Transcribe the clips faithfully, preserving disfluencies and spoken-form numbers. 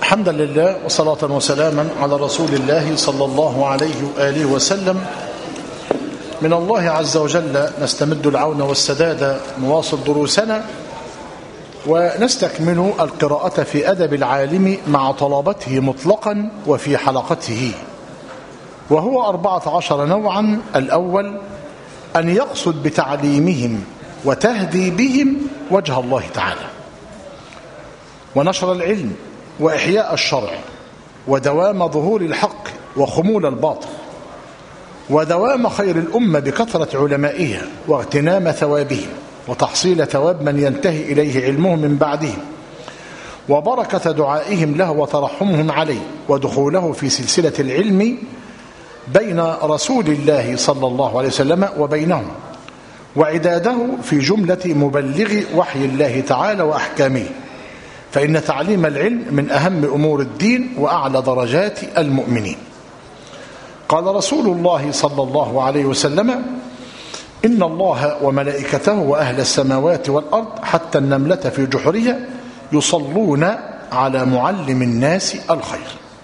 الحمد لله وصلاة وسلاما على رسول الله صلى الله عليه وآله وسلم. من الله عز وجل نستمد العون والسداد، نواصل دروسنا ونستكمل القراءة في أدب العالم مع طلبته مطلقا وفي حلقته، وهو أربعة عشر نوعا. الأول أن يقصد بتعليمهم وتهدي بهم وجه الله تعالى، ونشر العلم وإحياء الشرع، ودوام ظهور الحق وخمول الباطل، ودوام خير الأمة بكثرة علمائها واغتنام ثوابهم، وتحصيل ثواب من ينتهي إليه علمهم من بعدهم، وبركة دعائهم له وترحمهم عليه، ودخوله في سلسلة العلم بين رسول الله صلى الله عليه وسلم وبينهم، وعداده في جملة مبلغ وحي الله تعالى وأحكامه، فإن تعليم العلم من أهم أمور الدين وأعلى درجات المؤمنين. قال رسول الله صلى الله عليه وسلم: إن الله وملائكته وأهل السماوات والأرض حتى النملة في جحرها يصلون على معلم الناس الخير.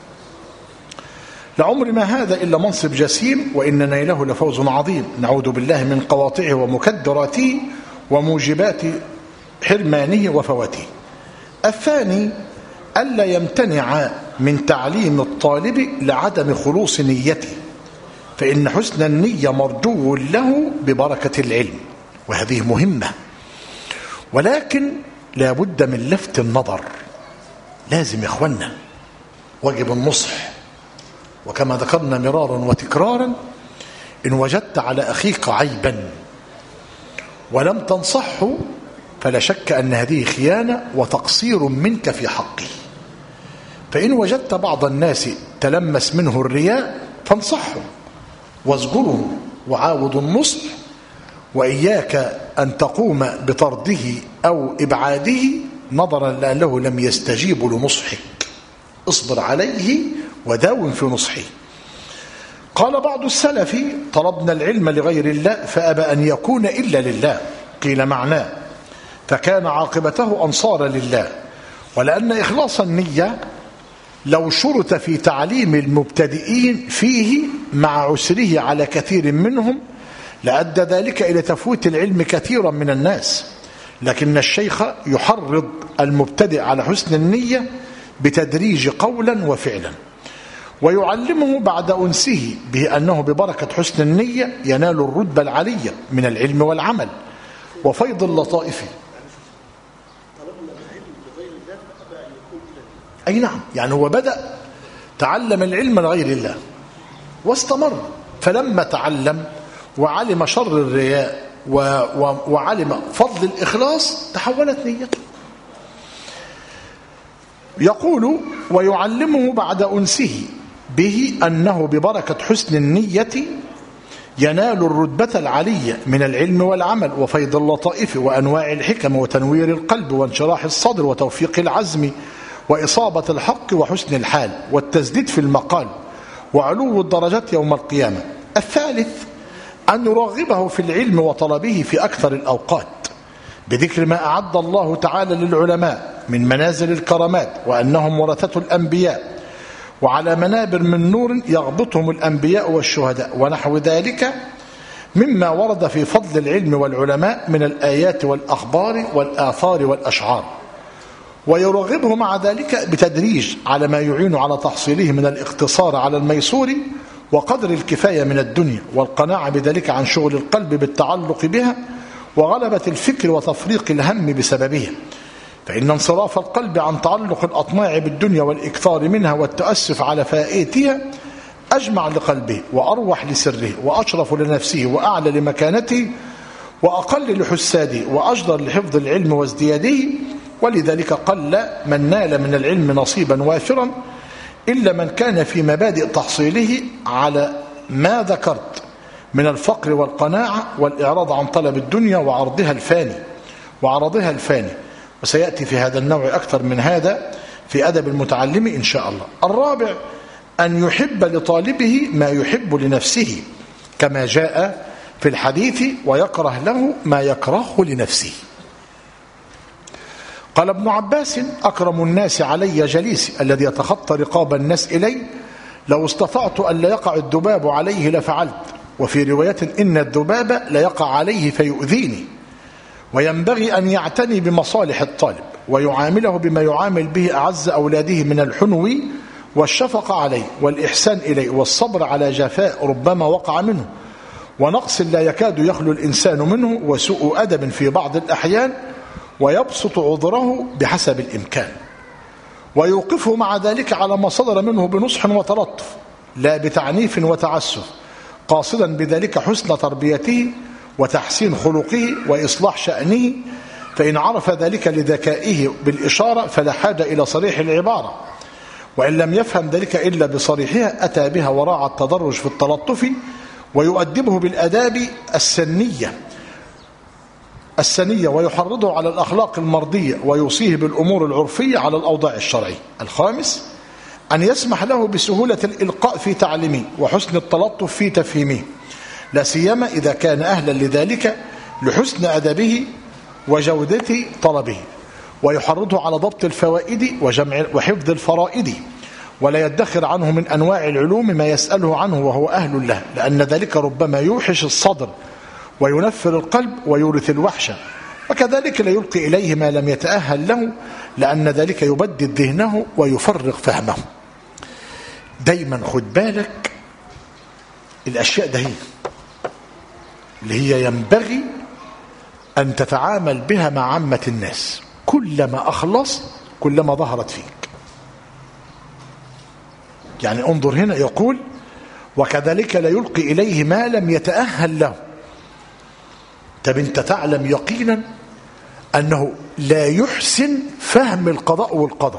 لعمر ما هذا إلا منصب جسيم، وإن نيله لفوز عظيم، نعوذ بالله من قواطعه ومكدراته وموجبات حرمانه وفواته. الثاني ألا يمتنع من تعليم الطالب لعدم خلوص نيته، فإن حسن النية مرجو له ببركة العلم، وهذه مهمة، ولكن لا بد من لفت النظر. لازم يا إخوانا واجب النصح، وكما ذكرنا مرارا وتكرارا: إن وجدت على أخيك عيبا ولم تنصحه فلا شك أن هذه خيانة وتقصير منك في حقه. فإن وجدت بعض الناس تلمس منه الرياء فانصحه وازجره وعاود النصح، وإياك أن تقوم بطرده أو إبعاده نظرا لأنه لم يستجيب لنصحك. اصبر عليه وداوم في نصحه. قال بعض السلف: طلبنا العلم لغير الله فأبى أن يكون إلا لله. قيل معناه: فكان عاقبته أنصار لله. ولأن إخلاص النية لو شرط في تعليم المبتدئين فيه مع عسره على كثير منهم لأدى ذلك إلى تفويت العلم كثيرا من الناس، لكن الشيخ يحرض المبتدئ على حسن النية بتدريج قولا وفعلا، ويعلمه بعد أنسه به أنه ببركة حسن النية ينال الرتبة العالية من العلم والعمل وفيض اللطائف. أي نعم، يعني هو بدأ تعلم العلم لغير الله واستمر، فلما تعلم وعلم شر الرياء وعلم فضل الإخلاص تحولت نيته. يقول: ويعلمه بعد أنسه به أنه ببركة حسن النية ينال الرتبة العالية من العلم والعمل وفيض اللطائف وأنواع الحكم وتنوير القلب وانشراح الصدر وتوفيق العزم وإصابة الحق وحسن الحال والتسديد في المقال وعلو الدرجات يوم القيامة. الثالث أن نرغبه في العلم وطلبه في أكثر الأوقات بذكر ما أعد الله تعالى للعلماء من منازل الكرامات، وأنهم ورثة الأنبياء وعلى منابر من نور يغبطهم الأنبياء والشهداء ونحو ذلك مما ورد في فضل العلم والعلماء من الآيات والأخبار والآثار والأشعار، ويرغبه مع ذلك بتدريج على ما يعين على تحصيله من الاقتصار على الميسور وقدر الكفاية من الدنيا والقناعة بذلك عن شغل القلب بالتعلق بها وغلبة الفكر وتفريق الهم بسببها، فإن انصراف القلب عن تعلق الأطماع بالدنيا والإكثار منها والتأسف على فائتها أجمع لقلبه وأروح لسره وأشرف لنفسه وأعلى لمكانته وأقل لحساده وأجدر لحفظ العلم وازدياده. ولذلك قل من نال من العلم نصيبا وافرا إلا من كان في مبادئ تحصيله على ما ذكرت من الفقر والقناعة والإعراض عن طلب الدنيا وعرضها الفاني وعرضها الفاني وسيأتي في هذا النوع أكثر من هذا في أدب المتعلم إن شاء الله. الرابع أن يحب لطالبه ما يحب لنفسه كما جاء في الحديث، ويكره له ما يكره لنفسه. قال ابن عباس: أكرم الناس علي جليسي الذي يتخطى رقاب الناس إلي، لو استطعت أن لا يقع الذباب عليه لفعلت. وفي رواية: إن الذباب ليقع عليه فيؤذيني. وينبغي أن يعتني بمصالح الطالب ويعامله بما يعامل به أعز أولاده من الحنو والشفقة عليه والإحسان إليه والصبر على جفاء ربما وقع منه ونقص لا يكاد يخلو الإنسان منه وسوء أدب في بعض الأحيان، ويبسط عذره بحسب الإمكان، ويوقفه مع ذلك على ما صدر منه بنصح وتلطف لا بتعنيف وتعسف، قاصدا بذلك حسن تربيته وتحسين خلقه وإصلاح شأنه. فإن عرف ذلك لذكائه بالإشارة فلا حاجة إلى صريح العبارة، وإن لم يفهم ذلك إلا بصريحها أتى بها وراعى التدرج في التلطف، ويؤدبه بالأداب السنية السنية ويحرضه على الأخلاق المرضية، ويوصيه بالأمور العرفية على الأوضاع الشرعية. الخامس: أن يسمح له بسهولة الإلقاء في تعليمه وحسن التلطف في تفهيمه، لا سيما إذا كان أهلا لذلك لحسن أدبه وجودة طلبه، ويحرضه على ضبط الفوائد وجمع وحفظ الفرائد، ولا يدخر عنه من أنواع العلوم ما يسأله عنه وهو أهل له، لأن ذلك ربما يوحش الصدر وينفر القلب ويورث الوحشة. وكذلك لا يلقي إليه ما لم يتأهل له، لأن ذلك يبدد ذهنه ويفرغ فهمه. دايما خد بالك الأشياء ده هي اللي هي ينبغي أن تتعامل بها مع عامة الناس. كلما أخلص كلما ظهرت فيك. يعني انظر هنا يقول: وكذلك لا يلقي إليه ما لم يتأهل له. طب انت تعلم يقينا أنه لا يحسن فهم القضاء والقدر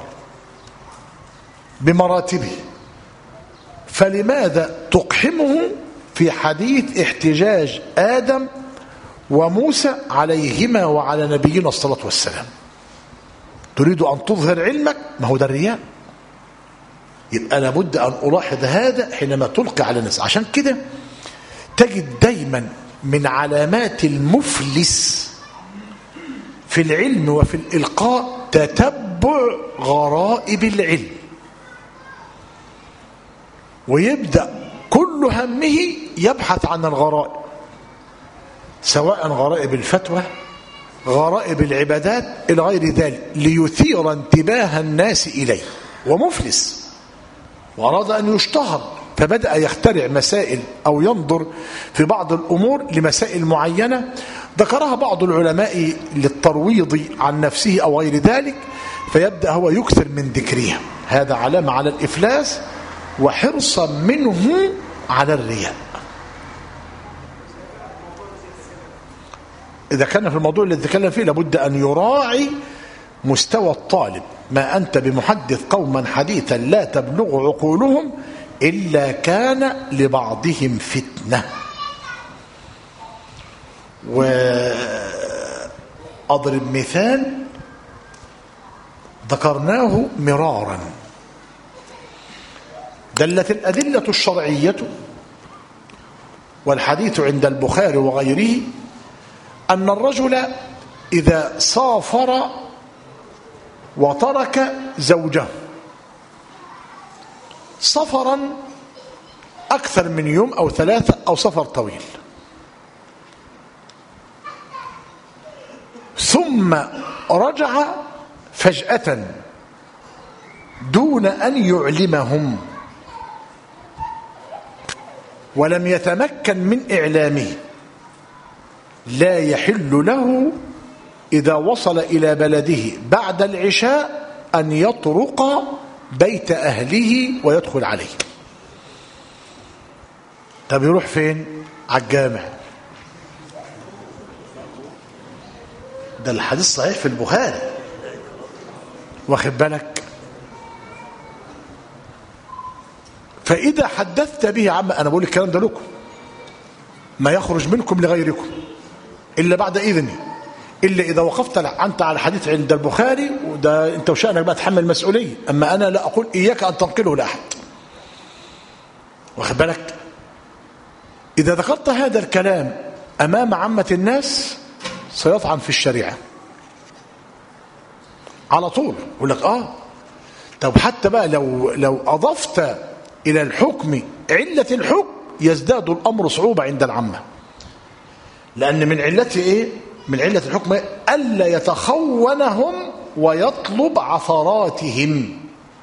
بمراتبه، فلماذا تقحمه في حديث احتجاج آدم وموسى عليهما وعلى نبينا الصلاة والسلام؟ تريد أن تظهر علمك، ما هو ده الرياء. يبقى لابد أن ألاحظ هذا حينما تلقي على الناس. عشان كده تجد دايما من علامات المفلس في العلم وفي الإلقاء تتبع غرائب العلم، ويبدأ كل همه يبحث عن الغرائب، سواء غرائب الفتوى، غرائب العبادات إلى غير ذلك، ليثير انتباه الناس إليه. ومفلس وأراد أن يشتهر، فبدأ يخترع مسائل أو ينظر في بعض الأمور لمسائل معينة ذكرها بعض العلماء للترويض عن نفسه أو غير ذلك، فيبدأ هو يكثر من ذكرها. هذا علامة على الإفلاس وحرصا منه على الرياء. إذا كان في الموضوع الذي تكلم فيه لابد أن يراعي مستوى الطالب. ما أنت بمحدث قوما حديثا لا تبلغ عقولهم إلا كان لبعضهم فتنة. وأضرب مثال ذكرناه مرارا. دلت الأدلة الشرعية والحديث عند البخاري وغيره أن الرجل إذا سافر وترك زوجه سفرا أكثر من يوم أو ثلاثة أو سفر طويل، ثم رجع فجأة دون أن يعلمهم ولم يتمكن من إعلامه، لا يحل له إذا وصل إلى بلده بعد العشاء أن يطرق بيت أهله ويدخل عليه. طب يروح فين؟ على الجامع. ده الحديث صحيح في البخاري، واخد بالك؟ فإذا حدثت به عم أنا بقول الكلام ده لكم، ما يخرج منكم لغيركم إلا بعد إذني، إلا إذا وقفت أنت على حديث عند البخاري، وده أنت وشأنك بقى تحمل مسؤولية. أما أنا لا أقول إياك أن تنقله لأحد، واخد بالك؟ إذا ذكرت هذا الكلام أمام عامة الناس سيطعن في الشريعة، على طول يقول لك اه. طب حتى بقى لو لو اضفت الى الحكم علة الحكم يزداد الامر صعوبة عند العامة، لان من علته ايه؟ من علة الحكم إيه؟ الا يتخونهم ويطلب عثراتهم.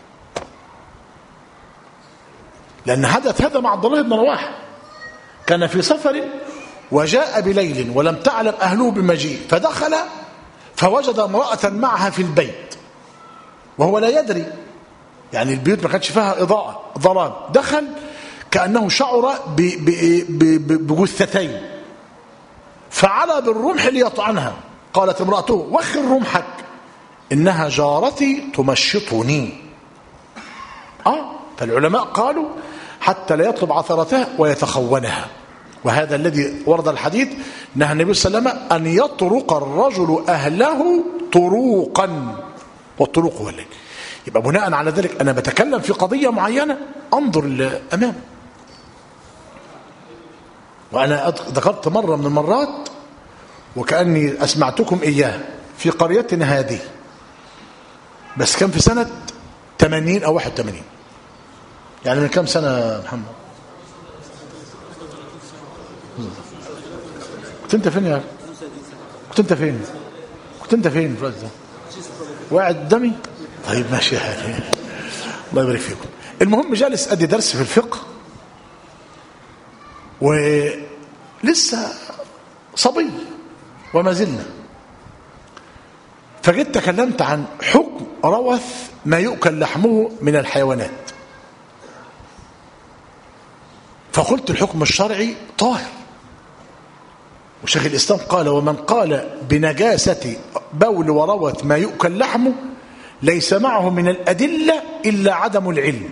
لان حدث هذا مع عبد الله بن رواحه، كان في سفر وجاء بليل ولم تعلم اهله بمجيء، فدخل فوجد امرأة معها في البيت وهو لا يدري، يعني البيوت ما كانتش فيها إضاءة، ظلام. دخل كأنه شعر بجثتين فعلى بالرمح ليطعنها. قالت امرأته وخر رمحك إنها جارتي تمشطني. آه فالعلماء قالوا حتى لا يطلب عثرتها ويتخونها. وهذا الذي ورد الحديث نهى النبي صلى الله عليه وسلم أن يطرق الرجل أهله طروقا، والطروق هو الليل. يبقى بناء على ذلك أنا بتكلم في قضية معينة أنظر لأمام. وأنا ذكرت مرة من المرات وكأني أسمعتكم إياه في قريتنا هذه، بس كان في سنة ثمانين أو واحد وثمانين، يعني من كم سنة محمد؟ كنت انت فين يا اخي؟ كنت انت فين؟ كنت انت فين في الوقت ده؟ واعد قدامي؟ طيب ماشي حالي، الله يبارك فيكم. المهم جالس ادي درس في الفقه ولسه صبي وما زلنا، فجيت تكلمت عن حكم روث ما يؤكل لحمه من الحيوانات، فقلت الحكم الشرعي طاهر. وشيخ الإسلام قال ومن قال بنجاسة بول وروث ما يؤكل لحمه ليس معه من الأدلة إلا عدم العلم.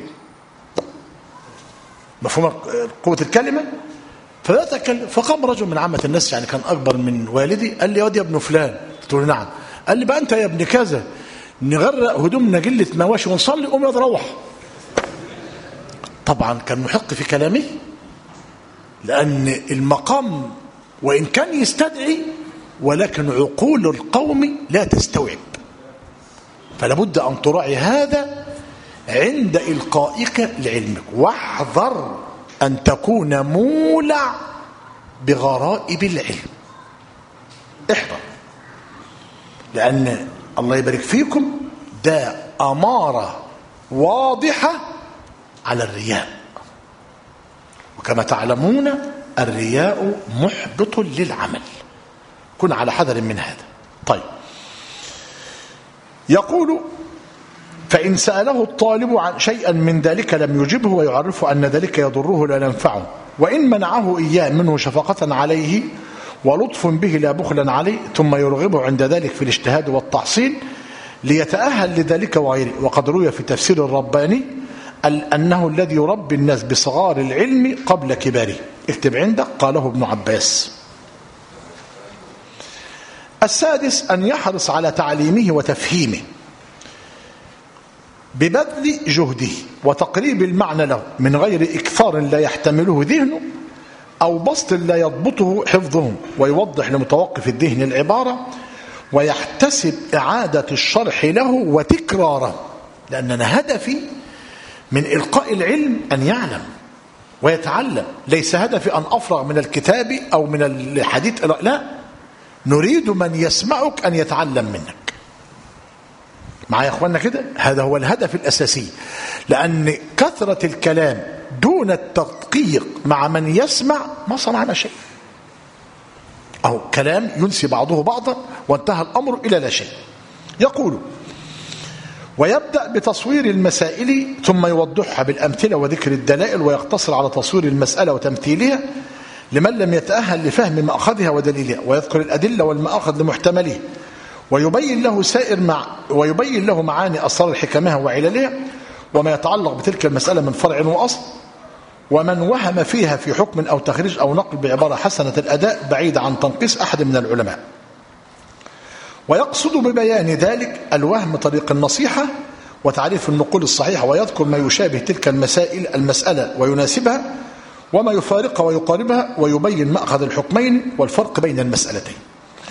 مفهوم قوة الكلمة؟ فلا تكلم. فقام رجل من عامة الناس، يعني كان أكبر من والدي، قال لي يا واد يا ابن فلان. قلت له نعم. قال لي بقى أنت يا ابن كذا نغرق هدومنا جلة مواشي ونصلي قوم يا روح. طبعا كان محق في كلامه، لأن المقام وإن كان يستدعي ولكن عقول القوم لا تستوعب، فلا بد أن تراعي هذا عند إلقائك لعلمك. واحذر أن تكون مولع بغرائب العلم، احذر، لأن الله يبارك فيكم ده أمارة واضحة على الرياء، وكما تعلمون الرياء محبط للعمل، كن على حذر من هذا. طيب يقول فإن سأله الطالب عن شيئا من ذلك لم يجبه ويعرفه أن ذلك يضره لا ينفعه، وإن منعه إياه منه شفقة عليه ولطف به لا بخلا عليه، ثم يرغبه عند ذلك في الاجتهاد والتحصيل ليتأهل لذلك وغيره. وقد روي في تفسير الرباني أنه الذي يربي الناس بصغار العلم قبل كباره. اكتب عندك قاله ابن عباس. السادس أن يحرص على تعليمه وتفهيمه ببذل جهده وتقريب المعنى له من غير إكثار لا يحتمله ذهنه أو بسط لا يضبطه حفظه، ويوضح لمتوقف الذهن العبارة ويحتسب إعادة الشرح له وتكراره، لأننا هدفي من إلقاء العلم أن يعلم ويتعلم، ليس هدفي أن أفرغ من الكتاب أو من الحديث، لا، نريد من يسمعك أن يتعلم منك. معايا يا أخوانا كده؟ هذا هو الهدف الأساسي، لأن كثرة الكلام دون التدقيق مع من يسمع ما صنعنا شيء، أو كلام ينسي بعضه بعضا وانتهى الأمر إلى لا شيء. يقول ويبدأ بتصوير المسائل ثم يوضحها بالأمثلة وذكر الدلائل، ويقتصر على تصوير المسألة وتمثيلها لمن لم يتأهل لفهم مأخذها ودليلها، ويذكر الأدلة والمآخذ لمحتملها، ويبين له سائر مع ويبين له معاني أسرار حكمها وعللها وما يتعلق بتلك المسألة من فرع وأصل، ومن وهم فيها في حكم أو تخريج أو نقل بعبارة حسنة الأداء بعيد عن تنقيص أحد من العلماء. ويقصد ببيان ذلك الوهم طريق النصيحة وتعريف النقول الصحيحة، ويذكر ما يشابه تلك المسائل المسألة ويناسبها وما يفارقها ويقاربها، ويبين مأخذ الحكمين والفرق بين المسألتين.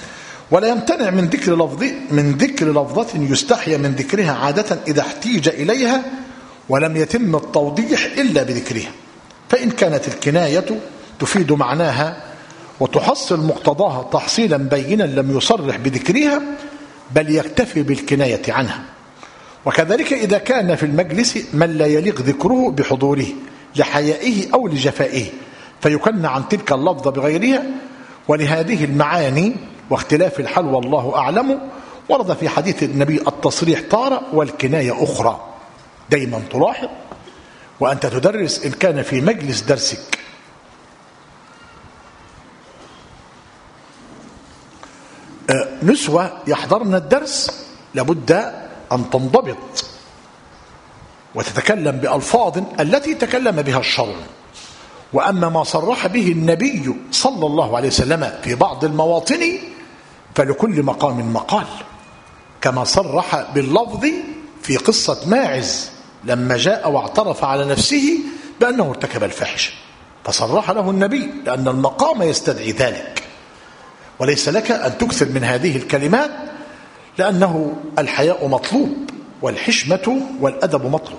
ولا يمتنع من ذكر لفظ من ذكر لفظة يستحيى من ذكرها عادة إذا احتيج إليها ولم يتم التوضيح إلا بذكرها، فإن كانت الكناية تفيد معناها وتحصل مقتضاها تحصيلا بينا لم يصرح بذكرها بل يكتفي بالكناية عنها. وكذلك إذا كان في المجلس من لا يليق ذكره بحضوره لحيائه أو لجفائه فيكن عن تلك اللفظة بغيرها. ولهذه المعاني واختلاف الحال والله أعلم ورد في حديث النبي التصريح تارة والكناية أخرى. دايما تلاحظ وأنت تدرس إن كان في مجلس درسك نسوة يحضرن الدرس لابد أن تنضبط وتتكلم بألفاظ التي تكلم بها الشرع. وأما ما صرح به النبي صلى الله عليه وسلم في بعض المواطن فلكل مقام مقال، كما صرح باللفظ في قصة ماعز لما جاء واعترف على نفسه بأنه ارتكب الفاحشة فصرح له النبي لأن المقام يستدعي ذلك. وليس لك أن تكثر من هذه الكلمات لأنه الحياء مطلوب والحشمة والأدب مطلوب.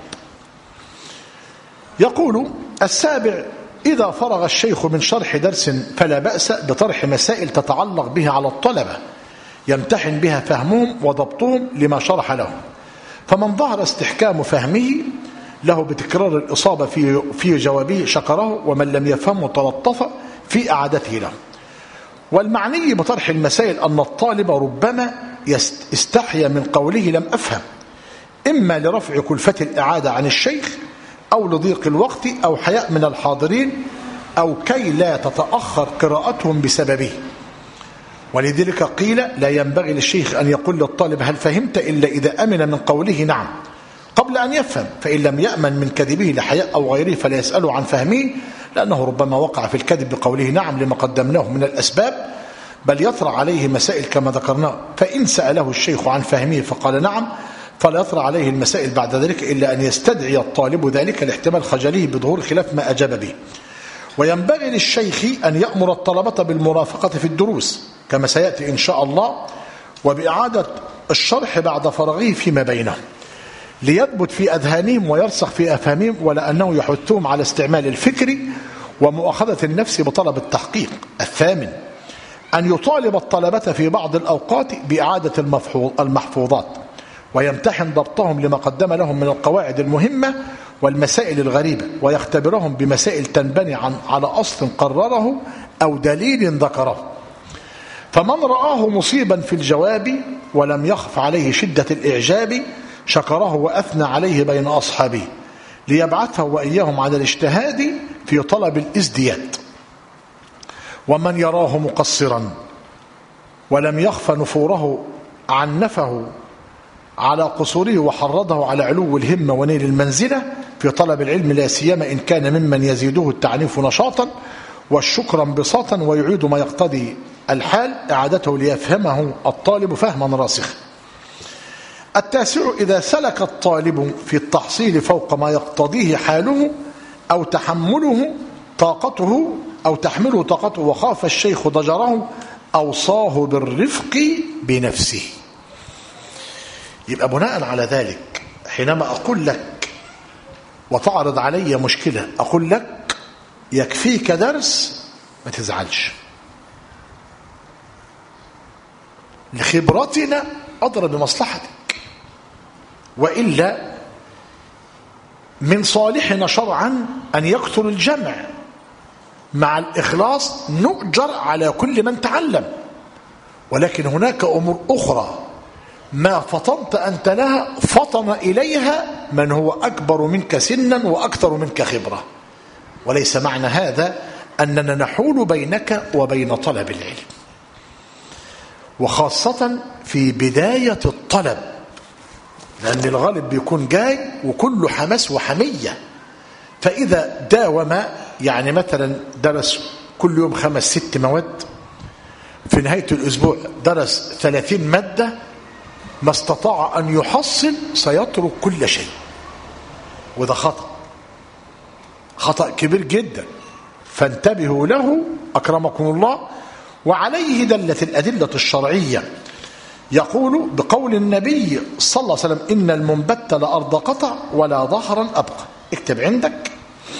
يقول السابع: إذا فرغ الشيخ من شرح درس فلا بأس بطرح مسائل تتعلق به على الطلبة يمتحن بها فهمهم وضبطهم لما شرح لهم، فمن ظهر استحكام فهمه له بتكرار الإصابة في في جوابه شكره، ومن لم يفهمه تلطف في إعادته له. والمعني بطرح المسائل أن الطالب ربما يستحيا من قوله لم أفهم، إما لرفع كلفة الإعادة عن الشيخ أو لضيق الوقت أو حياء من الحاضرين أو كي لا تتأخر قراءتهم بسببه. ولذلك قيل لا ينبغي للشيخ أن يقول للطالب هل فهمت إلا إذا أمن من قوله نعم قبل أن يفهم، فإن لم يأمن من كذبه لحياء أو غيره فلا يسأله عن فهمه، لأنه ربما وقع في الكذب بقوله نعم لما قدمناه من الأسباب، بل يطرأ عليه مسائل كما ذكرنا. فإن سأله الشيخ عن فهمه فقال نعم فلا يطرأ عليه المسائل بعد ذلك إلا أن يستدعي الطالب ذلك لاحتمال خجله بظهور خلاف ما أجاب به. وينبغي للشيخ أن يأمر الطلبة بالمرافقة في الدروس كما سيأتي إن شاء الله، وبإعادة الشرح بعد فرغه فيما بينهم ليثبت في أذهانهم ويرسخ في أفهامهم، ولا أنه يحثهم على استعمال الفكر ومؤاخذة النفس بطلب التحقيق. الثامن: أن يطالب الطلبة في بعض الأوقات بإعادة المحفوظات ويمتحن ضبطهم لما قدم لهم من القواعد المهمة والمسائل الغريبة، ويختبرهم بمسائل تنبني عن على أصل قرره أو دليل ذكره. فمن رآه مصيبا في الجواب ولم يخف عليه شدة الإعجاب شكره وأثنى عليه بين أصحابه ليبعثه وإياهم على الاجتهاد في طلب الازدياد. ومن يراه مقصرا ولم يخف نفوره عنفه على قصوره وحرضه على علو الهمة ونيل المنزلة في طلب العلم، لا سيما إن كان ممن يزيده التعنيف نشاطا والشكر انبساطا ويعيد ما يقتضي الحال إعادته ليفهمه الطالب فهما راسخا. التاسع: إذا سلك الطالب في التحصيل فوق ما يقتضيه حاله أو تحمله طاقته أو تحمله طاقته وخاف الشيخ ضجره أوصاه بالرفق بنفسه. يبقى بناء على ذلك حينما أقول لك وتعرض علي مشكلة أقول لك يكفيك درس ما تزعلش، لخبرتنا أضرب بمصلحتك، وإلا من صالحنا شرعا أن يكثر الجمع مع الإخلاص نؤجر على كل من تعلم. ولكن هناك أمور أخرى ما فطنت أنت لها فطن إليها من هو أكبر منك سنا وأكثر منك خبرة، وليس معنى هذا أننا نحول بينك وبين طلب العلم، وخاصة في بداية الطلب، لأن الغالب بيكون جاي وكله حماس وحمية. فإذا داوم يعني مثلا درس كل يوم خمس ست مواد، في نهاية الأسبوع درس ثلاثين مادة، ما استطاع أن يحصل سيترك كل شيء، وده خطأ خطأ كبير جدا. فانتبهوا له أكرمكم الله، وعليه دلت الأدلة الشرعية. يقول بقول النبي صلى الله عليه وسلم: إن المنبت لأرض قطع ولا ظهرا أبقى. اكتب عندك: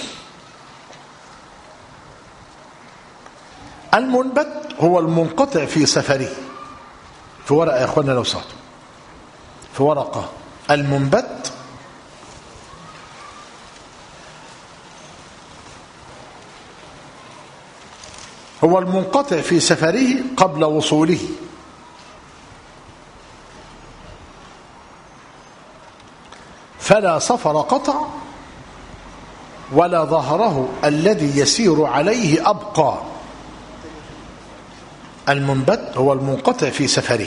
المنبت هو المنقطع في سفره. في ورقة يا أخوانا لو سمحتوا، في ورقة. المنبت هو المنقطع في سفره قبل وصوله، فلا سفر قطع ولا ظهره الذي يسير عليه أبقى. المنبت هو المنقطع في سفره.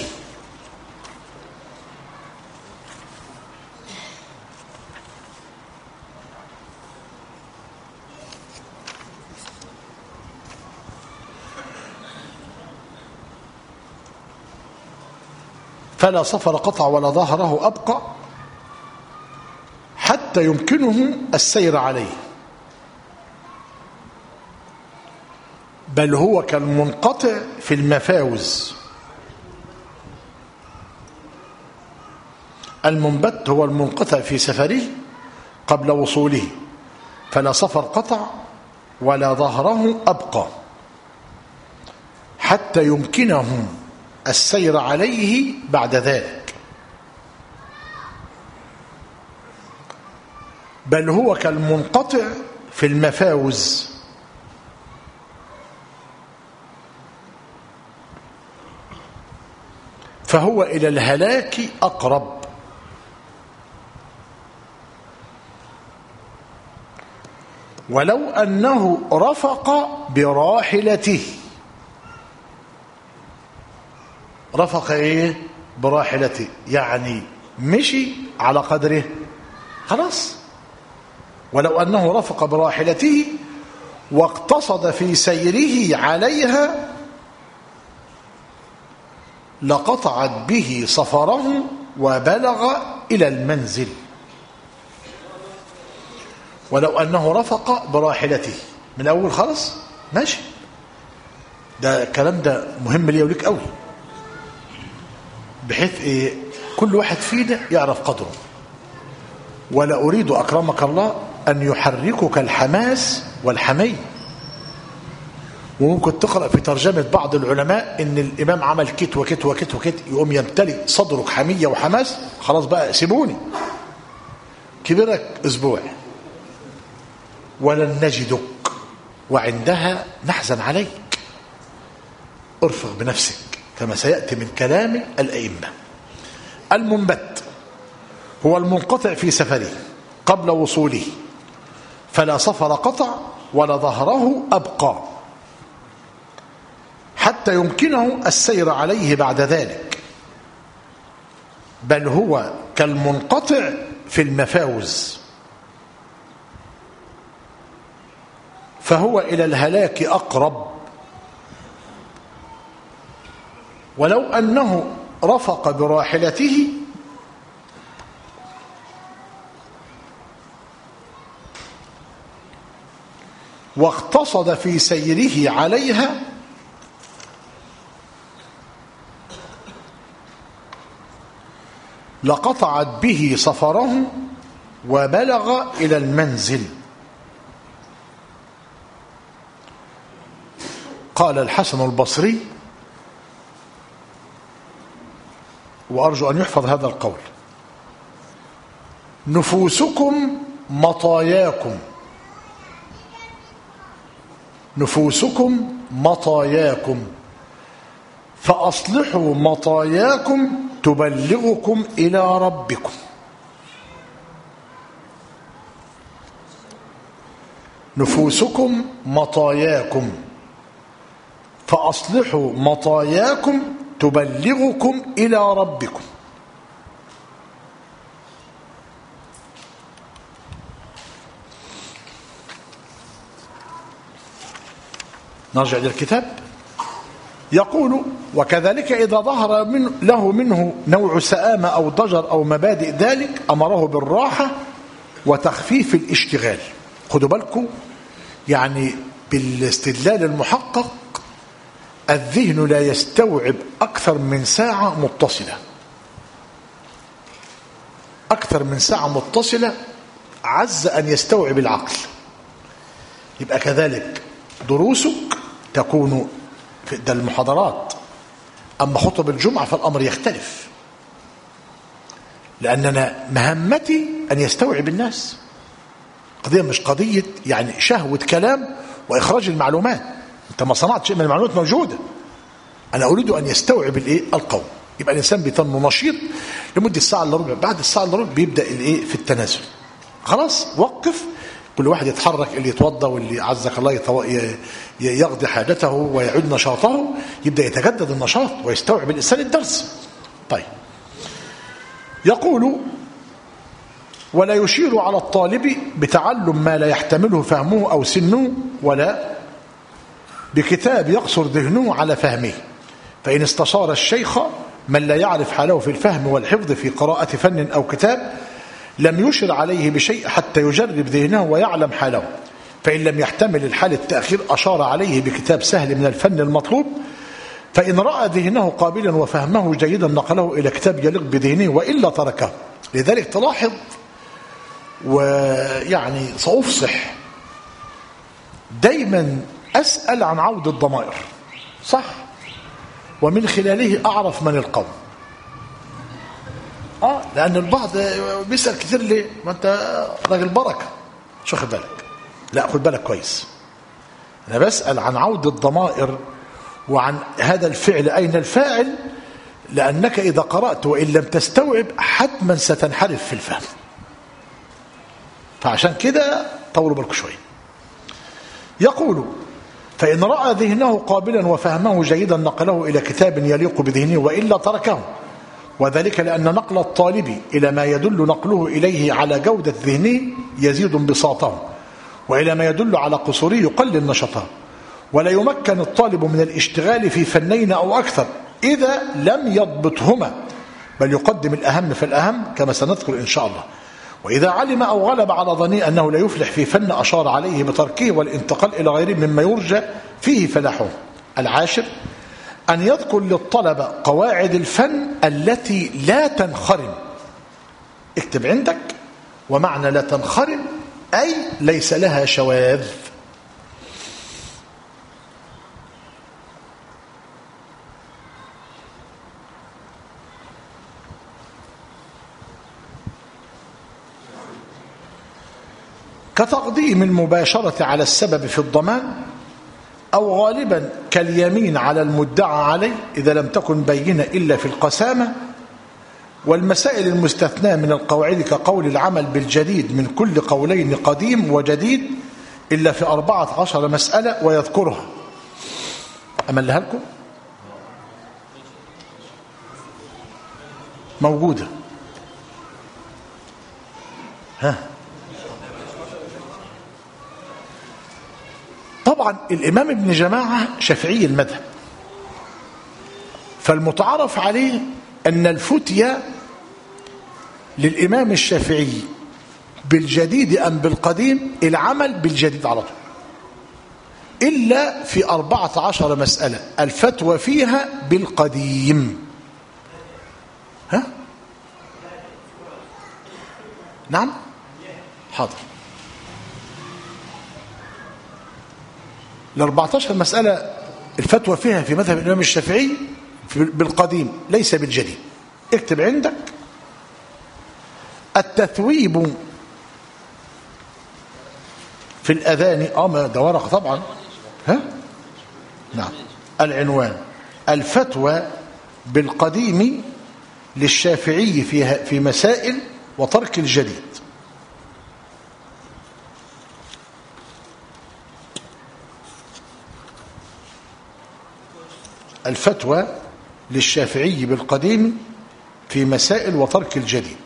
فلا سفر قطع ولا ظهره أبقى حتى يمكنه السير عليه، بل هو كالمنقطع في المفاوز. المنبت هو المنقطع في سفره قبل وصوله، فلا سفر قطع ولا ظهره أبقى حتى يمكنه السير عليه بعد ذلك، بل هو كالمنقطع في المفاوز. فهو إلى الهلاك أقرب. ولو أنه رفق براحلته. رفق إيه؟ براحلته، يعني مشي على قدره خلاص. ولو أنه رفق براحلته واقتصد في سيره عليها لقطعت به سفره وبلغ إلى المنزل. ولو أنه رفق براحلته من أول خلاص ماشي. ده الكلام ده مهم لي وليك قوي، بحيث إيه كل واحد فينا يعرف قدره. ولا أريد أكرمك الله أن يحركك الحماس والحمي. وممكن تقرأ في ترجمة بعض العلماء إن الإمام عمل كت وكت وكت وكت، يقوم يمتلئ صدرك حمية وحماس، خلاص بقى سيبوني، كبرك أسبوع ولن نجدك، وعندها نحزن عليك. ارفق بنفسك كما سيأتي من كلام الأئمة. المنبت هو المنقطع في سفره قبل وصوله، فلا سفر قطع ولا ظهره أبقى حتى يمكنه السير عليه بعد ذلك، بل هو كالمنقطع في المفاوز. فهو إلى الهلاك أقرب. ولو أنه رفق براحلته واقتصد في سيره عليها لقطعت به سفره وبلغ إلى المنزل. قال الحسن البصري، وأرجو أن يحفظ هذا القول: نفوسكم مطاياكم، نفوسكم مطاياكم، فأصلحوا مطاياكم تبلغكم إلى ربكم. نفوسكم مطاياكم فأصلحوا مطاياكم تبلغكم إلى ربكم. نرجع للكتاب. يقول: وكذلك إذا ظهر من له منه نوع سآمة أو ضجر أو مبادئ ذلك أمره بالراحة وتخفيف الاشتغال. خدوا بالكم، يعني بالاستدلال المحقق الذهن لا يستوعب أكثر من ساعة متصلة، أكثر من ساعة متصلة عز أن يستوعب العقل. يبقى كذلك دروسك تكون في ده المحاضرات، أما خطب الجمعة فالأمر يختلف، لأننا مهمتي أن يستوعب الناس. قضية مش قضية يعني شهوة كلام وإخراج المعلومات، أنت ما صنعت شيء من المعلومات موجودة، أنا أريد أن يستوعب الإيه القول. يبقى الإنسان بيتم نشيط لمدة الساعة إلا ربع، بعد الساعة إلا ربع بيبدأ الإيه في التنازل، خلاص وقف، كل واحد يتحرك، اللي يتوضى واللي عزك الله يتو... يقضي حاجته ويعود نشاطه، يبدأ يتجدد النشاط ويستوعب الإنسان الدرس. طيب، يقول ولا يشير على الطالب بتعلم ما لا يحتمله فهمه أو سنه، ولا بكتاب يقصر ذهنه على فهمه، فإن استشار الشيخ من لا يعرف حاله في الفهم والحفظ في قراءة فن أو كتاب لم يشر عليه بشيء حتى يجرب ذهنه ويعلم حاله، فإن لم يحتمل الحال التأخير أشار عليه بكتاب سهل من الفن المطلوب، فإن رأى ذهنه قابلا وفهمه جيدا نقله إلى كتاب يليق بذهنه وإلا تركه. لذلك تلاحظ، ويعني سأفصح دايما أسأل عن عود الضمائر، صح، ومن خلاله أعرف من القوم. آه لأن البعض بيسأل كثير ليه؟ ما أنت راجل بركة، شو خد بالك؟ لا خد بالك كويس، أنا بسأل عن عود الضمائر وعن هذا الفعل أين الفاعل، لأنك إذا قرأت وإن لم تستوعب حتما ستنحرف في الفهم، فعشان كده طولوا بالكم شوي. يقول فإن رأى ذهنه قابلا وفهمه جيدا نقله إلى كتاب يليق بذهنه وإلا تركه، وذلك لأن نقل الطالب إلى ما يدل نقله إليه على جودة ذهنه يزيد انبساطه، وإلى ما يدل على قصوره يقلل نشاطه، ولا يمكن الطالب من الاشتغال في فنين أو أكثر إذا لم يضبطهما، بل يقدم الأهم فالأهم كما سنذكر إن شاء الله. وإذا علم أو غلب على ظنه أنه لا يفلح في فن أشار عليه بتركه والانتقال إلى غيره مما يرجى فيه فلاحه. العاشر أن يذكر للطلبة قواعد الفن التي لا تنخرم. اكتب عندك، ومعنى لا تنخرم أي ليس لها شواذ. كتقديم المباشرة على السبب في الضمان، أو غالبا كاليمين على المدعى عليه إذا لم تكن بينة إلا في القسامة، والمسائل المستثناة من القواعد كقول العمل بالجديد من كل قولين قديم وجديد إلا في أربعة عشر مسألة ويذكرها. أملها لكم موجودة، ها طبعا الإمام ابن جماعة شافعي المذهب، فالمتعارف عليه أن الفتية للإمام الشافعي بالجديد أم بالقديم العمل بالجديد على طول، إلا في أربعة عشر مسألة الفتوى فيها بالقديم. ها نعم حاضر. الأربعة عشر مسألة الفتوى فيها في مذهب الإمام الشافعي بالقديم ليس بالجديد. اكتب عندك التثويب في الأذان، اه ما ده ورقة طبعا، ها نعم. العنوان الفتوى بالقديم للشافعي في في مسائل وترك الجديد. الفتوى للشافعي بالقديم في مسائل وترك الجديد.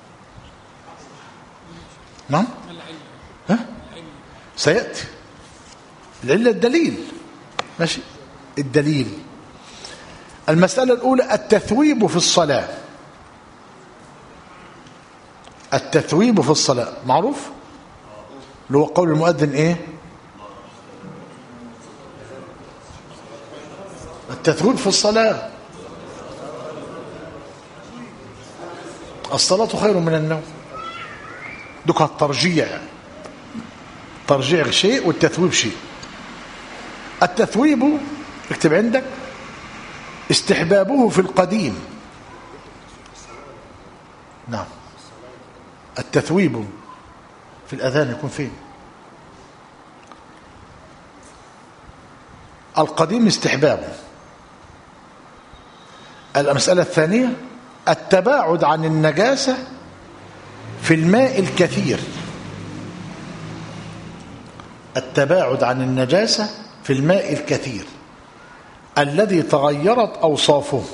نعم ها سيأتي العلة الدليل، ماشي الدليل. المسألة الأولى التثويب في الصلاة. التثويب في الصلاة معروف اللي هو قول المؤذن ايه؟ التثويب في الصلاة. الصلاة خير من النوم. دوك الترجيع، ترجيع شيء والتثويب شيء. التثويب اكتب عندك استحبابه في القديم. نعم، التثويب في الأذان يكون فين؟ القديم استحبابه. المسألة الثانية التباعد عن النجاسة في الماء الكثير. التباعد عن النجاسة في الماء الكثير الذي تغيرت أوصافه.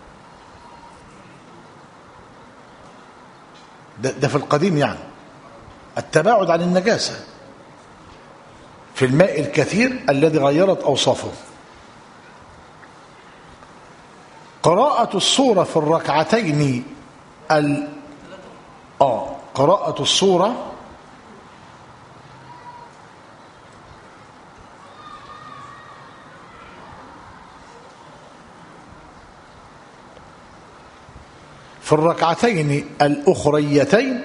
ده, ده في القديم، يعني التباعد عن النجاسة في الماء الكثير الذي غيرت أوصافه. قراءة السورة في الركعتين ال... آه قراءة السورة في الركعتين الأخريتين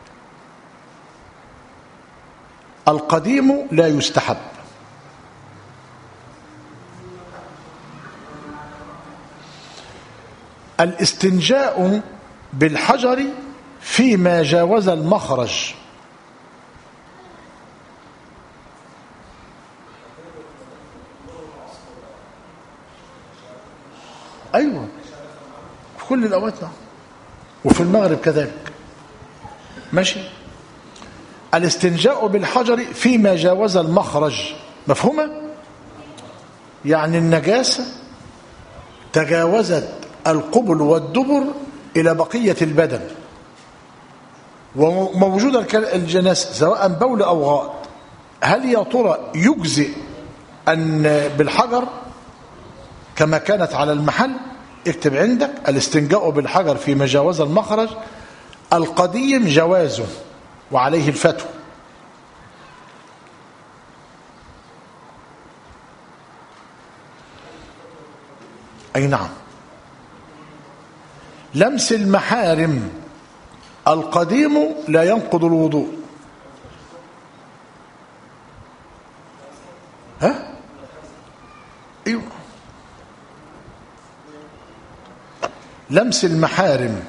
القديم لا يستحب. الاستنجاء بالحجر فيما جاوز المخرج. أيوة، في كل الأوقات، وفي المغرب كذلك. ماشي. الاستنجاء بالحجر فيما جاوز المخرج مفهومة؟ يعني النجاسة تجاوزت القبل والدبر إلى بقية البدن، وموجودة الجناسة سواء بول أو غائط. هل يا ترى يجزئ أن بالحجر كما كانت على المحل؟ اكتب عندك الاستنجاء بالحجر فيما جاوز المخرج القديم جوازه وعليه الفتوى. أي نعم. لمس المحارم القديم لا ينقض الوضوء. ها؟ ايوه. لمس المحارم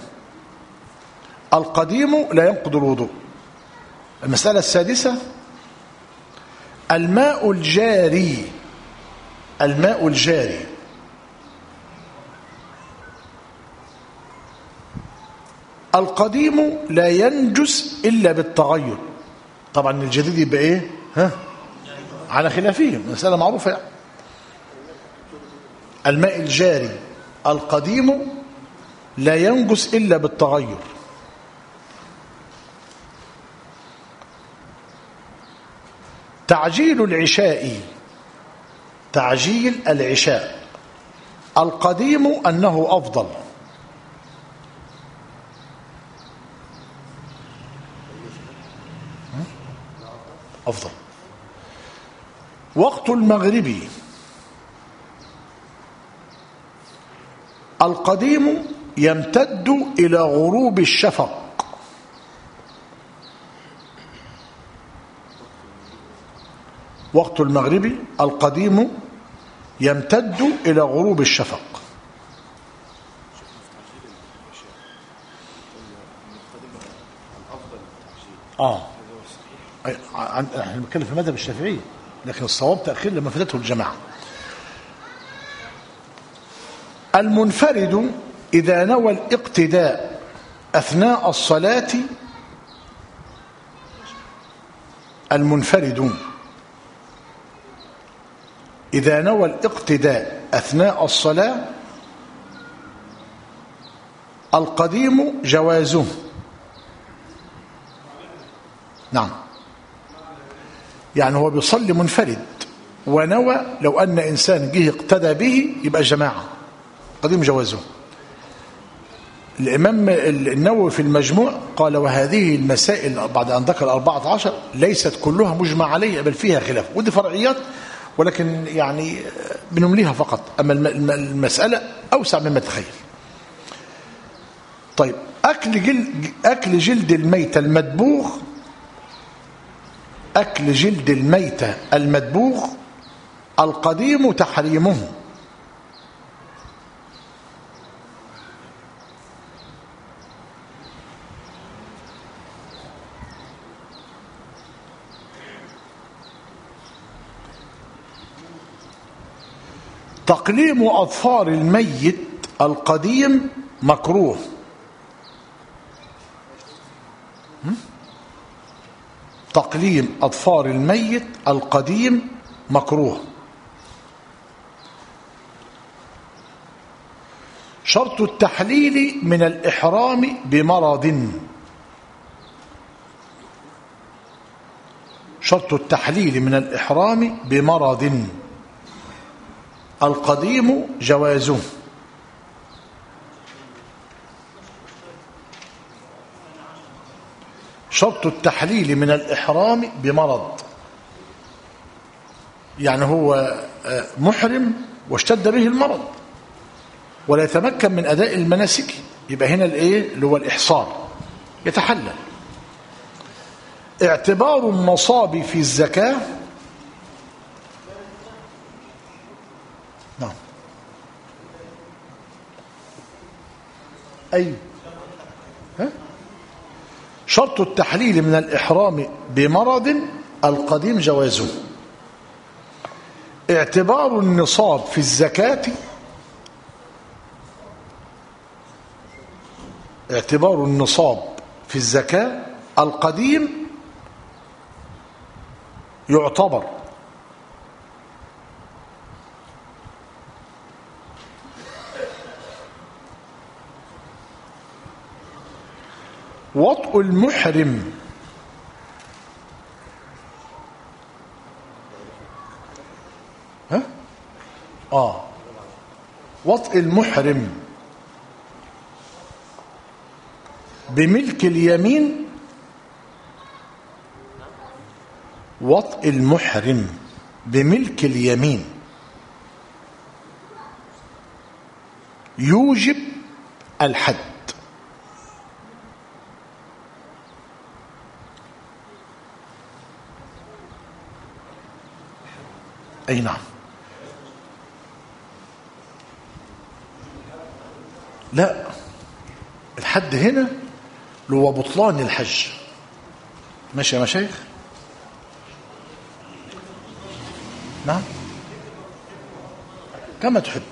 القديم لا ينقض الوضوء. المسألة السادسة الماء الجاري. الماء الجاري القديم لا ينجس إلا بالتغير. طبعا الجديد يبقى ايه؟ ها؟ على خلافه، مسألة معروفة يعني. الماء الجاري القديم لا ينجس إلا بالتغير. تعجيل العشاء. تعجيل العشاء القديم أنه أفضل. أفضل. وقت المغرب القديم يمتد إلى غروب الشفق. وقت المغرب القديم يمتد إلى غروب الشفق. آه احنا بنتكلم في مذهب الشافعي، لكن الصواب تأخير لما فاتته الجماعة. المنفرد إذا نوى الاقتداء أثناء الصلاة المنفرد إذا نوى الاقتداء أثناء الصلاة القديم جوازه. نعم، يعني هو بيصلي منفرد ونوى لو أن إنسان جه اقتدى به يبقى جماعة، قديم جوازه. الإمام النووي في المجموع قال وهذه المسائل بعد أن ذكر أربعة عشر ليست كلها مجمع عليها بل فيها خلاف، ودي فرعيات ولكن يعني بنمليها فقط، أما المسألة أوسع مما تخيل. طيب أكل جلد, أكل جلد الميتة المدبوغ أكل جلد الميتة المدبوغ القديم تحريمه. تقليم أظفار الميت القديم مكروه. تقليم أظفار الميت القديم مكروه. شرط التحليل من الإحرام بمرض. شرط التحليل من الإحرام بمرض القديم جوازه. شرط التحليل من الإحرام بمرض، يعني هو محرم واشتد به المرض ولا يتمكن من أداء المناسك، يبقى هنا الايه اللي هو الإحصار يتحلل. اعتبار المصاب في الزكاة. نعم أي ها؟ شرط التحليل من الإحرام بمرض القديم جوازه. اعتبار النصاب في الزكاة. اعتبار النصاب في الزكاة القديم يعتبر. وطء المحرم ها اه وطء المحرم بملك اليمين. وطء المحرم بملك اليمين يوجب الحد. أي نعم. لا، الحد هنا اللي هو بطلان الحج. ماشي يا مشايخ؟ نعم كما تحب.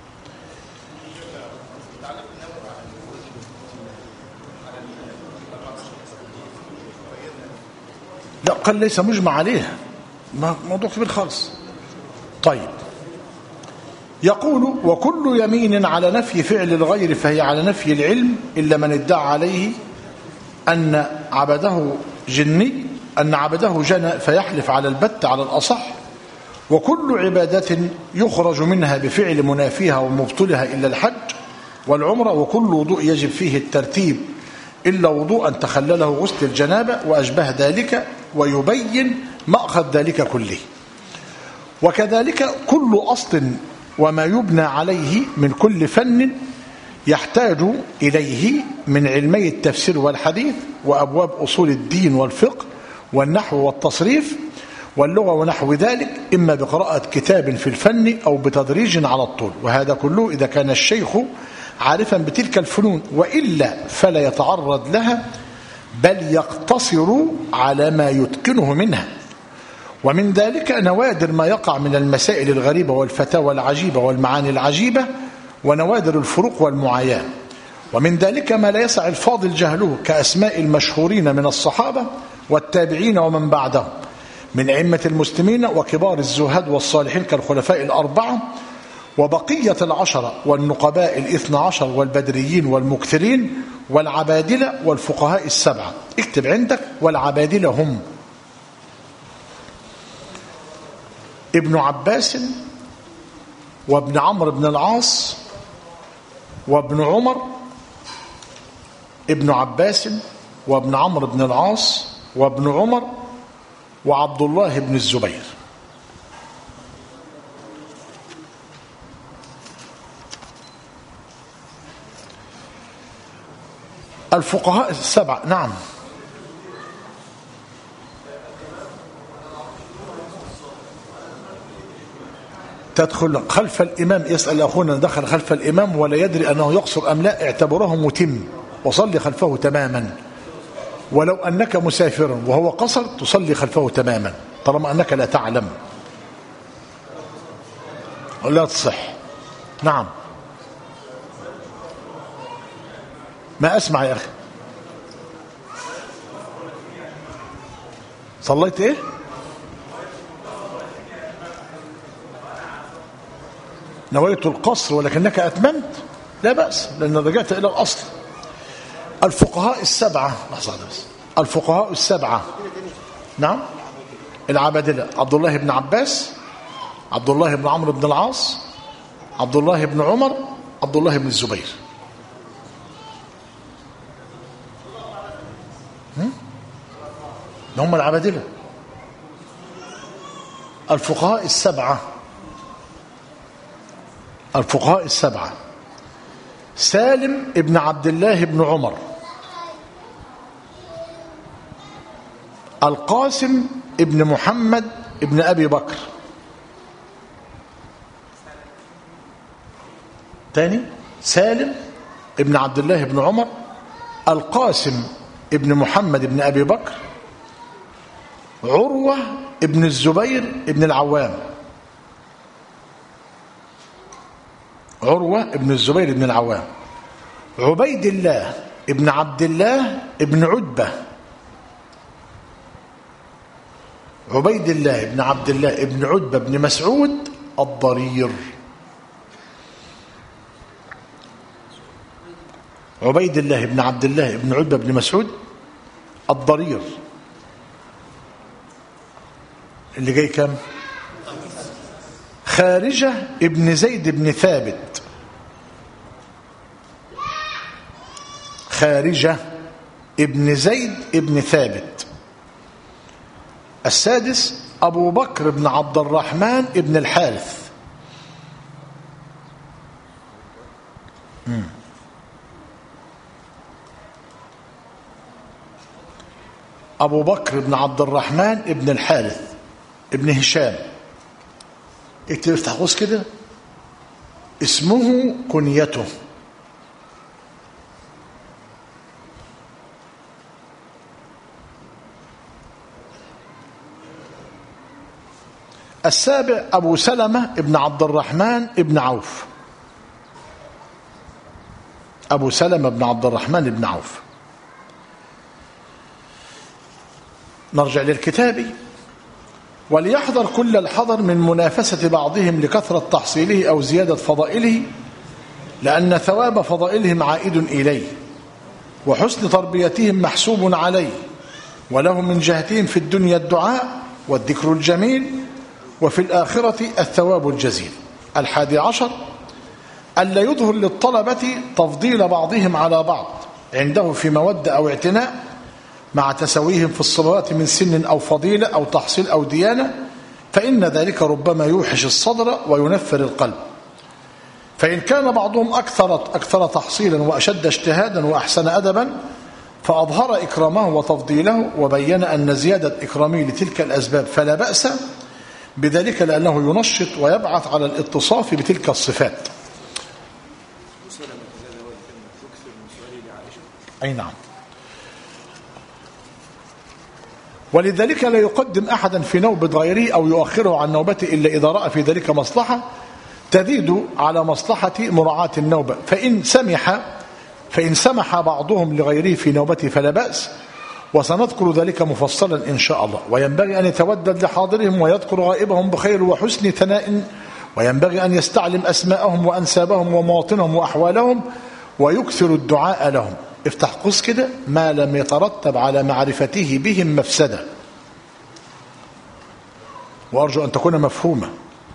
لا قال ليس مجمع عليه، موضوع كبير خالص. طيب يقول وكل يمين على نفي فعل الغير فهي على نفي العلم إلا من ادعى عليه أن عبده جني أن عبده جنى فيحلف على البت على الأصح. وكل عبادة يخرج منها بفعل منافيها ومبطلها إلا الحج والعمرة. وكل وضوء يجب فيه الترتيب إلا وضوءا تخلله غسل الجنابة وأشبه ذلك، ويبين مأخذ ذلك كله. وكذلك كل أصل وما يبنى عليه من كل فن يحتاج إليه من علمي التفسير والحديث وأبواب أصول الدين والفقه والنحو والتصريف واللغة ونحو ذلك، إما بقراءة كتاب في الفن أو بتدريج على الطول. وهذا كله إذا كان الشيخ عارفا بتلك الفنون، وإلا فلا يتعرض لها بل يقتصر على ما يتقنه منها. ومن ذلك نوادر ما يقع من المسائل الغريبة والفتاوى العجيبة والمعاني العجيبة ونوادر الفروق والمعاياة. ومن ذلك ما لا يسع الفاضل جهله كأسماء المشهورين من الصحابة والتابعين ومن بعدهم من أئمة المسلمين وكبار الزهاد والصالحين كالخلفاء الأربعة وبقية العشرة والنقباء الاثنى عشر والبدريين والمكثرين والعبادلة والفقهاء السبعة. اكتب عندك والعبادلة هم ابن عباس وابن عمرو بن العاص وابن عمر. ابن عباس وابن عمرو بن العاص وابن عمر وعبد الله بن الزبير. الفقهاء السبعة. نعم. تدخل خلف الإمام، يسأل أخونا دخل خلف الإمام ولا يدري أنه يقصر أم لا، اعتبره متم وصلي خلفه تماما، ولو أنك مسافر وهو قصر تصلي خلفه تماما طالما أنك لا تعلم، لا تصح. نعم. ما أسمع يا أخي. صليت إيه؟ نويت القصر ولكنك أتممت، لا بأس لأن رجعت إلى الأصل. الفقهاء السبعة، لحظة بس، الفقهاء السبعة. نعم. العبادلة: عبد الله بن عباس، عبد الله بن عمرو بن العاص، عبد الله بن عمر، عبد الله بن الزبير. هم العبادلة. الفقهاء السبعة، الفقهاء السبعة: سالم ابن عبد الله بن عمر، القاسم ابن محمد ابن أبي بكر. تاني: سالم ابن عبد الله بن عمر، القاسم ابن محمد ابن أبي بكر، عروة ابن الزبير ابن العوام، عروة ابن الزبير ابن العوام، عبيد الله ابن عبد الله ابن عتبة، عبيد الله ابن عبد الله ابن عتبة بن مسعود الضرير، عبيد الله ابن عبد الله ابن عتبة بن مسعود الضرير. اللي جاي كم؟ خارجة ابن زيد بن ثابت، خارجة ابن زيد ابن ثابت. السادس: أبو بكر بن عبد الرحمن ابن الحارث. مم. أبو بكر بن عبد الرحمن ابن الحارث ابن هشام. اكتب افتح قوس كده، اسمه كنيته. السابع: أبو سلمة ابن عبد الرحمن ابن عوف، أبو سلمة بن عبد الرحمن ابن عوف. نرجع للكتاب: وليحذر كل الحذر من منافسة بعضهم لكثرة تحصيله أو زيادة فضائله، لأن ثواب فضائلهم عائد إليه، وحسن تربيتهم محسوب عليه، ولهم من جهتهم في الدنيا الدعاء والذكر الجميل، وفي الآخرة الثواب الجزيل. الحادي عشر: ألا يظهر للطلبة تفضيل بعضهم على بعض عنده في مودة أو اعتناء، مع تساويهم في الصلوات من سن أو فضيلة أو تحصيل أو ديانة، فإن ذلك ربما يوحش الصدر وينفر القلب. فإن كان بعضهم أكثر, أكثر تحصيلا وأشد اجتهادا وأحسن أدبا، فأظهر إكرامه وتفضيله وبين أن زيادة إكرامه لتلك الأسباب فلا بأس بذلك، لأنه ينشط ويبعث على الاتصاف بتلك الصفات. أي نعم. ولذلك لا يقدم أحدا في نوبة غيره أو يؤخره عن نوبته إلا إذا رأى في ذلك مصلحة تزيد على مصلحة مراعاة النوبة، فإن سمح فإن سمح بعضهم لغيره في نوبته فلا بأس، وسنذكر ذلك مفصلا إن شاء الله. وينبغي أن يتودد لحاضرهم ويذكر غائبهم بخير وحسن ثناء، وينبغي أن يستعلم أسماءهم وأنسابهم ومواطنهم وأحوالهم، ويكثر الدعاء لهم. افتح قوس كده: ما لم يترتب على معرفته بهم مفسدة. وأرجو أن تكون مفهومة.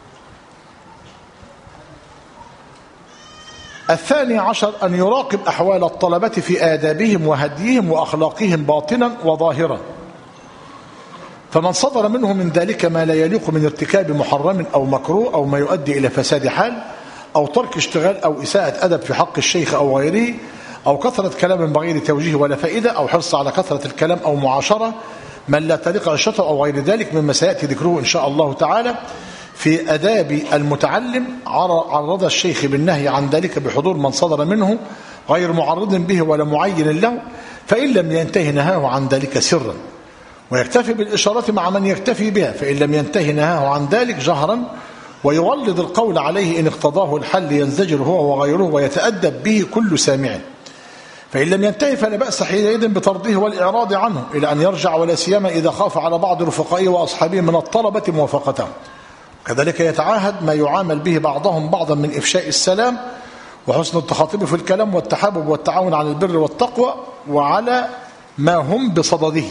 الثاني عشر: أن يراقب أحوال الطلبة في آدابهم وهديهم وأخلاقهم باطنا وظاهرا، فمن صدر منه من ذلك ما لا يليق من ارتكاب محرم أو مكروه أو ما يؤدي إلى فساد حال أو ترك اشتغال أو إساءة أدب في حق الشيخ أو غيره أو كثرة كلام بغير توجيه ولا فائدة، أو حرص على كثرة الكلام، أو معاشرة من لا تليق عشرته، أو غير ذلك مما سيأتي ذكره إن شاء الله تعالى في آداب المتعلم. عرض الشيخ بالنهي عن ذلك بحضور من صدر منه غير معرض به ولا معين له، فإن لم ينتهي نهاه عن ذلك سرا، ويكتفي بالإشارة مع من يكتفي بها، فإن لم ينتهي نهاه عن ذلك جهرا، ويغلظ القول عليه إن اقتضاه الحل ينزجر هو وغيره ويتأدب به كل سامع. فإن لم ينتهي فلا بأس حينئذ بطرده والإعراض عنه إلى أن يرجع، ولا سيما إذا خاف على بعض رفقائه وأصحابه من الطلبة موافقته. كذلك يتعاهد ما يعامل به بعضهم بعضا من إفشاء السلام وحسن التخاطب في الكلام والتحابب والتعاون على البر والتقوى وعلى ما هم بصدده.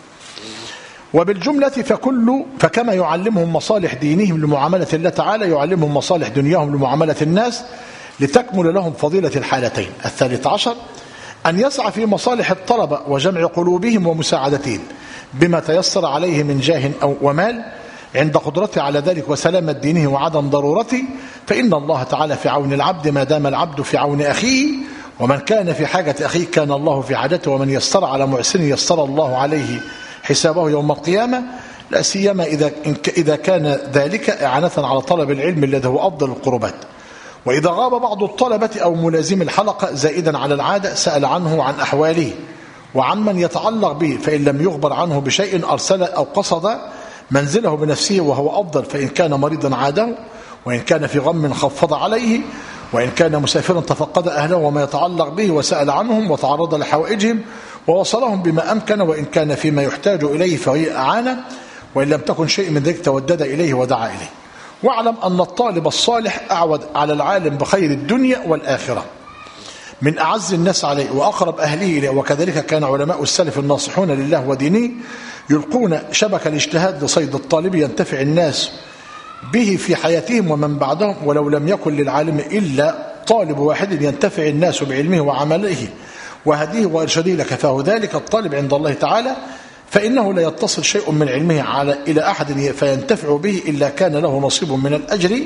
وبالجملة فكل فكما يعلمهم مصالح دينهم لمعاملة الله تعالى يعلمهم مصالح دنياهم لمعاملة الناس، لتكمل لهم فضيلة الحالتين. الثالث عشر أن يسعى في مصالح الطلبة وجمع قلوبهم ومساعدتهم بما تيسر عليه من جاه أو ومال عند قدرته على ذلك وسلامة دينه وعدم ضرورته، فإن الله تعالى في عون العبد ما دام العبد في عون أخيه، ومن كان في حاجة أخيه كان الله في حاجته، ومن يسر على محسن يسر الله عليه حسابه يوم القيامة، لا سيما إذا إذا كان ذلك إعانة على طلب العلم الذي هو أفضل القربات. وإذا غاب بعض الطلبة أو ملازم الحلقة زائدا على العادة سأل عنه عن أحواله وعمن يتعلق به، فإن لم يخبر عنه بشيء أرسل أو قصد منزله بنفسه وهو أفضل، فإن كان مريضا عاده، وإن كان في غم خفض عليه، وإن كان مسافرا تفقد أهله وما يتعلق به وسأل عنهم وتعرض لحوائجهم ووصلهم بما أمكن، وإن كان فيما يحتاج إليه فهي أعانة، وإن لم تكن شيء من ذلك تودد إليه ودعا إليه. واعلم أن الطالب الصالح أعود على العالم بخير الدنيا والآخرة من أعز الناس عليه وأقرب أهله إليه. وكذلك كان علماء السلف الناصحون لله ودينه يلقون شبك الاجتهاد لصيد الطالب ينتفع الناس به في حياتهم ومن بعدهم، ولو لم يكن للعالم إلا طالب واحد ينتفع الناس بعلمه وعمله وهديه وإرشاده لكفاه ذلك الطالب عند الله تعالى، فإنه لا يتصل شيء من علمه على إلى أحد فينتفع به إلا كان له نصيب من الأجر،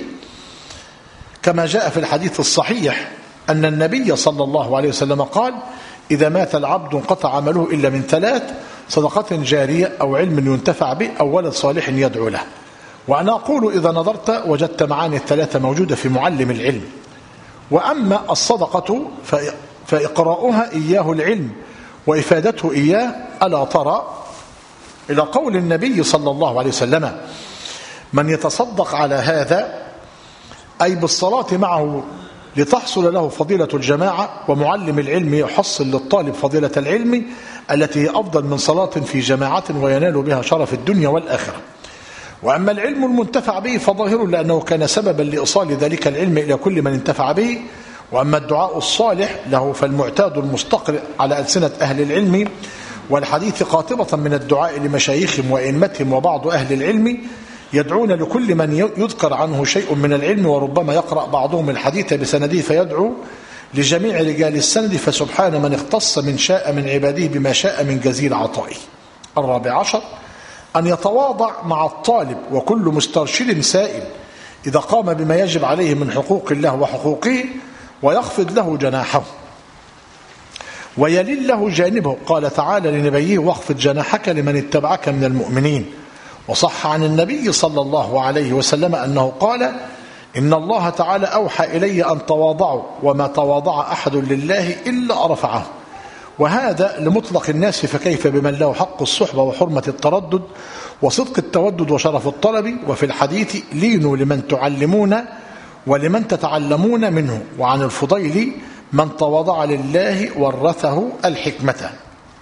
كما جاء في الحديث الصحيح أن النبي صلى الله عليه وسلم قال: إذا مات العبد انقطع عمله إلا من ثلاث: صدقة جارية، أو علم ينتفع به، أو ولد صالح يدعو له. وأنا أقول إذا نظرت وجدت معاني الثلاثة موجودة في معلم العلم. وأما الصدقة فإقراؤها إياه العلم وإفادته إياه. ألا ترى إلى قول النبي صلى الله عليه وسلم: من يتصدق على هذا، أي بالصلاة معه لتحصل له فضيلة الجماعة، ومعلم العلم يحصل للطالب فضيلة العلم التي هي أفضل من صلاة في جماعة وينال بها شرف الدنيا والآخرة. وأما العلم المنتفع به فظاهر، لأنه كان سببا لإيصال ذلك العلم إلى كل من انتفع به. وأما الدعاء الصالح له فالمعتاد المستقر على ألسنة أهل العلم والحديث قاطبة من الدعاء لمشايخهم وأئمتهم وبعض أهل العلم يدعون لكل من يذكر عنه شيء من العلم، وربما يقرأ بعضهم الحديث بسنده فيدعو لجميع رجال السند، فسبحان من اختص من شاء من عباده بما شاء من جزيل عطائه. الرابع عشر أن يتواضع مع الطالب وكل مسترشد سائل إذا قام بما يجب عليه من حقوق الله وحقوقه، ويخفض له جناحه ويلل له جانبه. قال تعالى لنبيه: واخفض جناحك لمن اتبعك من المؤمنين. وصح عن النبي صلى الله عليه وسلم أنه قال: إن الله تعالى أوحى إلي أن تواضعوا، وما تواضع أحد لله إلا رفعه. وهذا لمطلق الناس، فكيف بمن له حق الصحبة وحرمة التردد وصدق التودد وشرف الطلب. وفي الحديث: لينوا لمن تعلمون ولمن تتعلمون منه. وعن الفضيل: من تواضع لله ورثه الحكمة.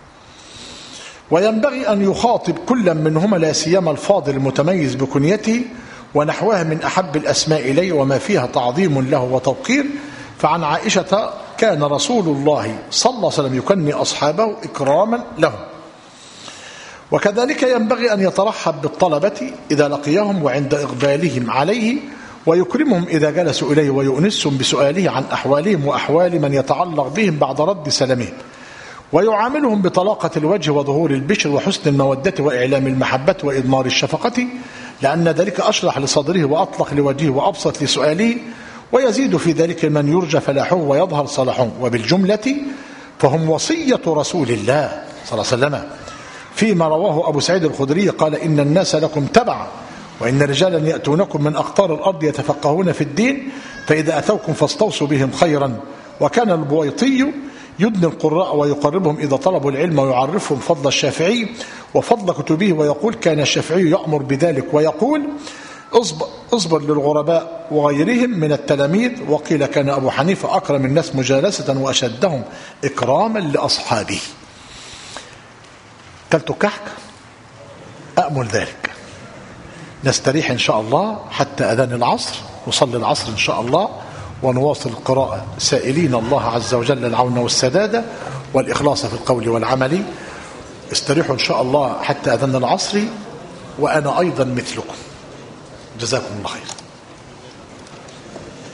وينبغي أن يخاطب كل منهما لا سيما الفاضل المتميز بكنيته ونحوها من أحب الأسماء إليه وما فيها تعظيم له وتوقير. فعن عائشة: كان رسول الله صلى الله عليه وسلم يكني أصحابه إكراما لهم. وكذلك ينبغي أن يترحب بالطلبة إذا لقيهم وعند إقبالهم عليه، ويكرمهم إذا جلسوا إليه، ويؤنسهم بسؤاله عن أحوالهم وأحوال من يتعلق بهم بعد رد سلامهم، ويعاملهم بطلاقة الوجه وظهور البشر وحسن المودة وإعلام المحبة وإضمار الشفقة، لأن ذلك أشرح لصدره وأطلق لوجهه وأبسط لسؤاله، ويزيد في ذلك من يرجى فلاحه ويظهر صلاحه. وبالجملة فهم وصية رسول الله صلى الله عليه وسلم فيما رواه أبو سعيد الخدري قال إن الناس لكم تبع وإن رجالا يأتونكم من أقطار الأرض يتفقهون في الدين فإذا أتوكم فاستوصوا بهم خيرا. وكان البويطي يدني القراء ويقربهم إذا طلبوا العلم ويعرفهم فضل الشافعي وفضل كتبه ويقول كان الشافعي يأمر بذلك ويقول اصبر, اصبر للغرباء وغيرهم من التلاميذ. وقيل كان أبو حنيفة أكرم الناس مجالسة وأشدهم إكراما لأصحابه. كلت كحك أأمل ذلك. نستريح إن شاء الله حتى أذان العصر نصلي العصر إن شاء الله ونواصل القراءة سائلين الله عز وجل العون والسداد والإخلاص في القول والعمل. استريحوا إن شاء الله حتى أذان العصر وأنا أيضا مثلكم. جزاكم الله خير.